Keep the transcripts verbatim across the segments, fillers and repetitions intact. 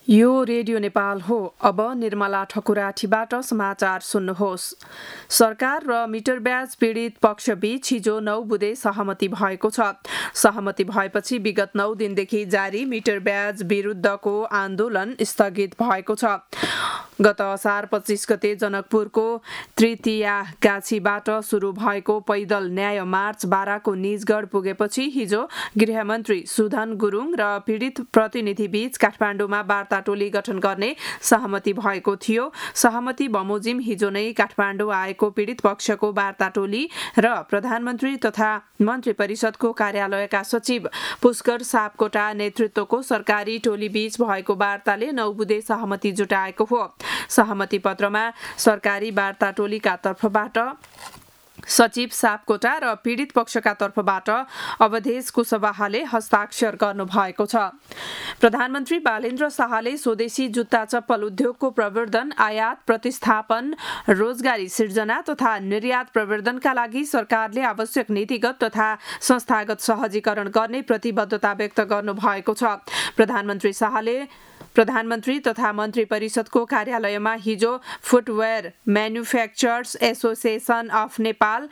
यो रेडियो नेपाल हो। अब निर्मला ठकुराठीबाट समाचार सुन्नुहोस्। सरकार र मिटर ब्याज पीडित पक्षबीच हिजो नौ बुँदे सहमति भएको छ। सहमति भएपछि विगत नौ दिनदेखि जारी मिटर ब्याज विरुद्धको आन्दोलन स्थगित भएको छ। गत असार पच्चीस गते जनकपुरको तृतीयागाछीबाट सुरु भएको पैदल न्याय मार्च बाराको निजगढ पुगेपछि हिजो गृहमन्त्री सुधन गुरुङ र पीडित प्रतिनिधि बीच काठमाडौँमा वार्ता टोली गठन गर्ने सहमति भएको थियो। सहमति बमोजिम हिजो नै काठमाडौँ आएको पीडित पक्षको वार्ता टोली र प्रधानमन्त्री तथा मन्त्री परिषदको कार्यालयका सचिव पुष्कर सापकोटा नेतृत्वको सरकारी टोली बीच भएको वार्ताले नौ बुँदे सहमति जुटाएको हो। सहमति पत्रमा सरकारी वार्ता टोलीका तर्फबाट सचिव सापकोटा र पीडित पक्षका तर्फबाट अवधेश कुशवाहाले हस्ताक्षर गर्नुभएको छ। प्रधानमन्त्री बालेन्द्र शाहले स्वदेशी जुत्ता चप्पल उद्योगको प्रवर्धन, आयात प्रतिस्थापन, रोजगारी सिर्जना तथा निर्यात प्रवर्धनका लागि सरकारले आवश्यक नीतिगत तथा संस्थागत सहजीकरण गर्ने प्रतिबद्धता व्यक्त गर्नुभएको छ। प्रधानमन्त्री शाहले प्रधानमन्त्री तथा मन्त्री परिषदको कार्यालयमा हिजो footwear manufacturers association of Nepal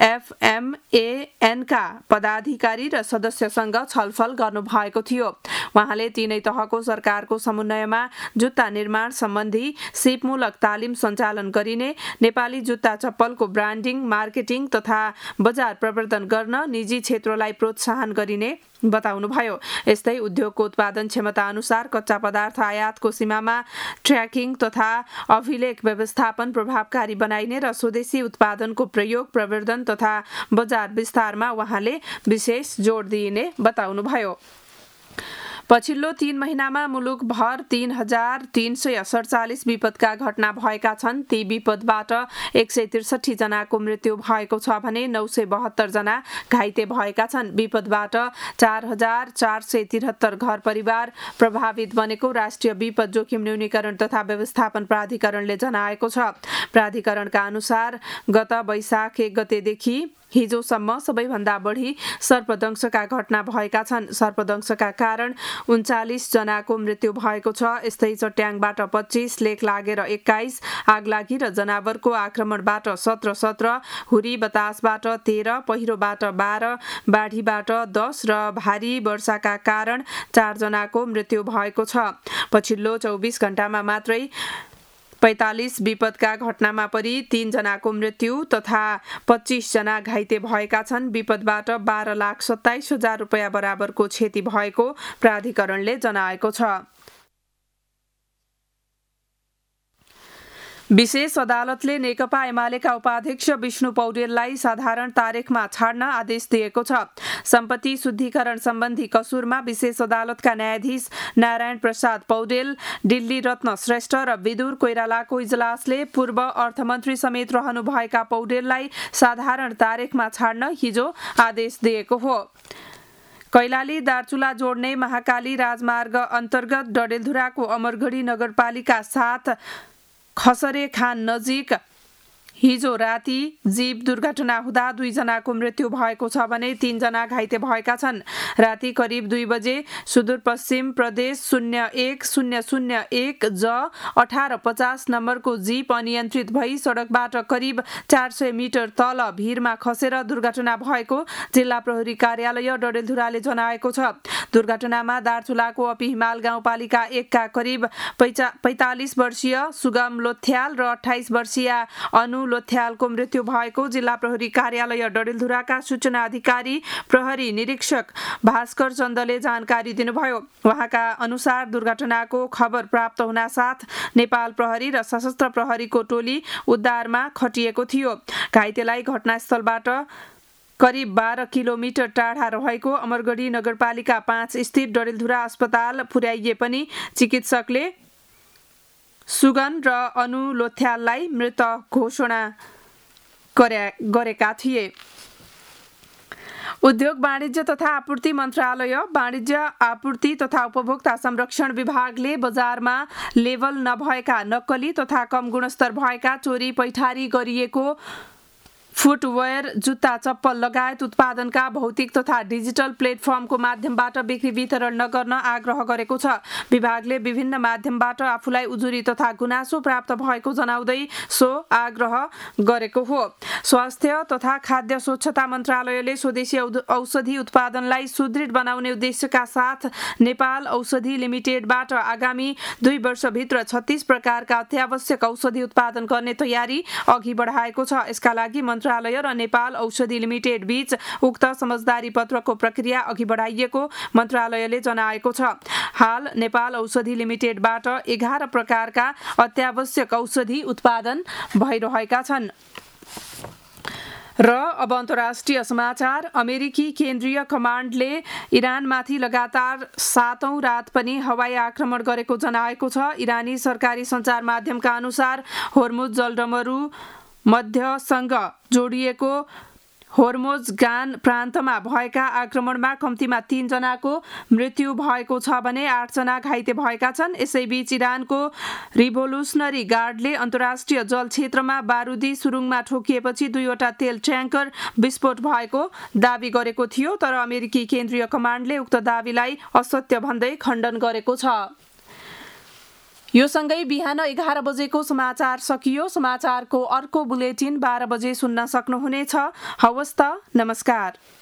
एफएमएएनका पदाधिकारी र सदस्यसँग छलफल गर्नुभएको थियो। उहाँले तीनै तहको सरकारको समन्वयमा जुत्ता निर्माण सम्बन्धी सिपमूलक तालिम सञ्चालन गरिने, नेपाली जुत्ता चप्पलको ब्रान्डिङ, मार्केटिङ तथा बजार प्रवर्धन गर्न निजी क्षेत्रलाई प्रोत्साहन गरिने बताउनुभयो। यस्तै उद्योगको उत्पादन क्षमता अनुसार कच्चा पदार्थ आयातको सीमामा ट्र्याकिङ तथा अभिलेख व्यवस्थापन प्रभावकारी बनाइने र स्वदेशी उत्पादनको प्रयोग, प्रवर्धन तथा बजार विस्तारमा उहाँले विशेष जोड दिइने बताउनुभयो। पछिल्लो तीन महिनामा मुलुकभर तीन हजार तीन सय सडचालिस विपदका घटना भएका छन्। ती विपदबाट एक सय त्रिसठी जनाको मृत्यु भएको छ भने नौ सय बहत्तर जना घाइते भएका छन्। विपदबाट चार हजार चार सय त्रिहत्तर घर परिवार प्रभावित बनेको राष्ट्रिय विपद जोखिम न्यूनीकरण तथा व्यवस्थापन प्राधिकरणले जनाएको छ। प्राधिकरणका अनुसार गत वैशाख एक गतेदेखि हिजोसम्म सबैभन्दा बढी सर्पदंशका घटना भएका छन्। सर्पदंशका कारण उन्चालिस जनाको मृत्यु भएको छ। यस्तै चट्याङबाट पच्चीस, लेक लागेर एक्काइस, आगलागी र जनावरको आक्रमणबाट सत्र सत्र, हुरी बतासबाट तेह्र, पहिरोबाट बाह्र, बाढीबाट दस र भारी वर्षाका कारण चार जनाको मृत्यु भएको छ। पछिल्लो चौबिस घण्टामा मात्रै पैंतालिस विपदका घटनामा परि तीन जनाको मृत्यु तथा पच्चीस जना घाइते भएका छन्। विपदबाट बाह्र लाख सत्ताइस हजार रुपियाँ बराबरको क्षति भएको प्राधिकरणले जनाएको छ। विशेष अदालतले नेकपा एमालेका उपाध्यक्ष विष्णु पौडेललाई साधारण तारिखमा छाड्न आदेश दिएको छ। सम्पत्ति शुद्धिकरण सम्बन्धी कसुरमा विशेष अदालतका न्यायाधीश नारायण प्रसाद पौडेल, दिल्ली रत्न श्रेष्ठ र विदुर कोइरालाको इजलासले पूर्व अर्थमन्त्री समेत रहनुभएका पौडेललाई साधारण तारिखमा छाड्न हिजो आदेश दिएको हो। कैलाली दार्चुला जोड्ने महाकाली राजमार्ग अन्तर्गत डडेलधुराको अमरगढी नगरपालिका साथ खसरे खान नजिक हिजो राति जीव दुर्घटना हुँदा दुईजनाको मृत्यु भएको छ भने तीनजना घाइते भएका छन्। राति करिब दुई बजे सुदूरपश्चिम प्रदेश शून्य एक शून्य शून्य एक ज अठार पचास नम्बरको जीप अनियन्त्रित भई सडकबाट करिब चार सय मिटर तल भिरमा खसेर दुर्घटना भएको जिल्ला प्रहरी कार्यालय डडेलधुराले जनाएको छ। दुर्घटनामा दार्चुलाको अपी हिमाल गाउँपालिका एकका करिब पैंतालिस वर्षीय सुगम लोथ्याल र अठाइस वर्षीय अनु लोथ्यालको मृत्यु भएको जिल्ला प्रहरी कार्यालय डडेलधुराका सूचना अधिकारी प्रहरी निरीक्षक भास्कर चन्दले जानकारी दिनुभयो। उहाँका अनुसार दुर्घटनाको खबर प्राप्त हुनासाथ नेपाल प्रहरी र सशस्त्र प्रहरीको टोली उद्धारमा खटिएको थियो। घाइतेलाई घटनास्थलबाट करिब बाह्र किलोमिटर टाढा रहेको अमरगढी नगरपालिका पाँच स्थित डडेलधुरा अस्पताल पुर्याइए पनि चिकित्सकले सुगन र अनु लोथ्याललाई मृत घोषणा गरेका थिए। उद्योग वाणिज्य तथा आपूर्ति मन्त्रालय, वाणिज्य आपूर्ति तथा उपभोक्ता संरक्षण विभागले बजारमा लेभल नभएका नक्कली तथा कम गुणस्तर भएका चोरी पैठारी गरिएको फुटवेयर, जुत्ता, चप्पल लगायत उत्पादनका भौतिक तथा डिजिटल प्लेटफर्मको माध्यमबाट बिक्री वितरण नगर्न आग्रह गरेको छ। विभागले विभिन्न माध्यमबाट आफूलाई उजुरी तथा गुनासो प्राप्त भएको जनाउँदै सो आग्रह गरेको हो। स्वास्थ्य तथा खाद्य स्वच्छता मन्त्रालयले स्वदेशी औषधि उत्पादनलाई सुदृढ बनाउने उद्देश्यका साथ नेपाल औषधि लिमिटेडबाट आगामी दुई वर्षभित्र छत्तीस प्रकारका अत्यावश्यक औषधि उत्पादन गर्ने तयारी अघि बढाएको छ। यसका लागि मन्त्रालय र नेपाल औषधि लिमिटेड बीच उक्त समझदारी पत्रको प्रक्रिया अघि बढाइएको मन्त्रालयले जनाएको छ। हाल नेपाल औषधि लिमिटेडबाट एघार प्रकारका अत्यावश्यक औषधि उत्पादन भइरहेका छन्। र अब अन्तर्राष्ट्रिय समाचार। अमेरिकी केन्द्रीय कमान्डले इरानमाथि लगातार सातौं रात पनि हवाई आक्रमण गरेको जनाएको छ। इरानी सरकारी सञ्चार माध्यमका अनुसार होर्मुज जलडमरू मध्यसँग जोडिएको होर्मोजगान प्रान्तमा भएका आक्रमणमा कम्तीमा तीन जनाको मृत्यु भएको छ भने आठ जना घाइते भएका छन्। यसैबीच इरानको रिभोल्युसनरी गार्डले अन्तर्राष्ट्रिय जल क्षेत्रमा बारुदी सुरुङमा ठोकिएपछि दुईवटा तेल ट्याङ्कर विस्फोट भएको दावी गरेको थियो, तर अमेरिकी केन्द्रीय कमान्डले उक्त दावीलाई असत्य भन्दै खण्डन गरेको छ। यो सँगै बिहान एघार बजेको समाचार सकियो। समाचारको अर्को बुलेटिन बाह्र बजे सुन्न सक्नुहुनेछ। हवस् त, नमस्कार।